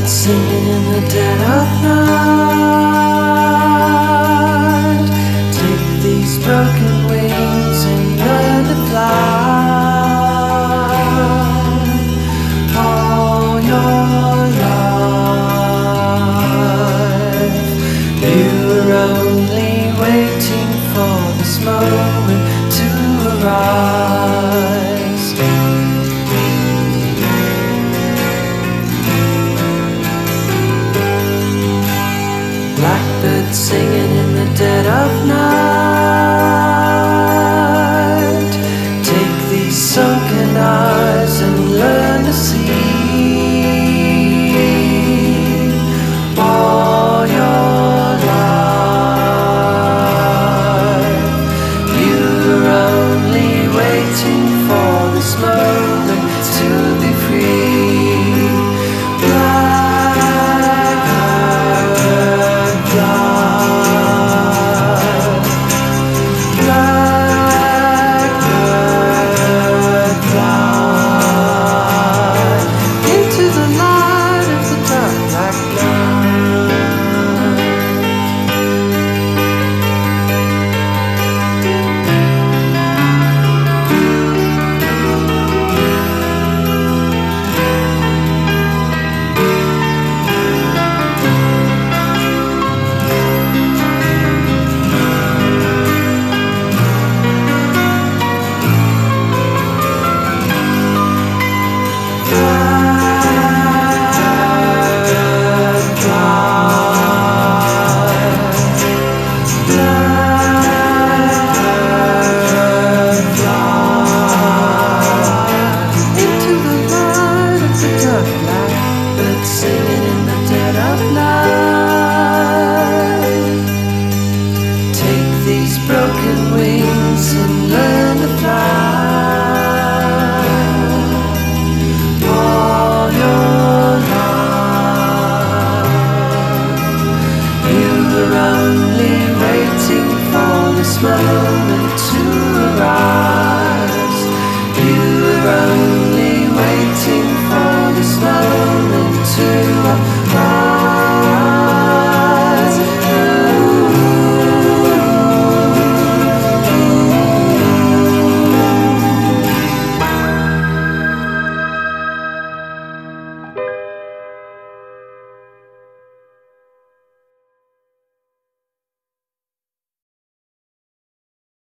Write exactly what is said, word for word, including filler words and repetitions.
singing in the dead of night. Take these broken wings and learn to fly. All your life you were only waiting for this moment to arise. Blackbirds singing in the dead of night. Take these sunken eyes and learn to see.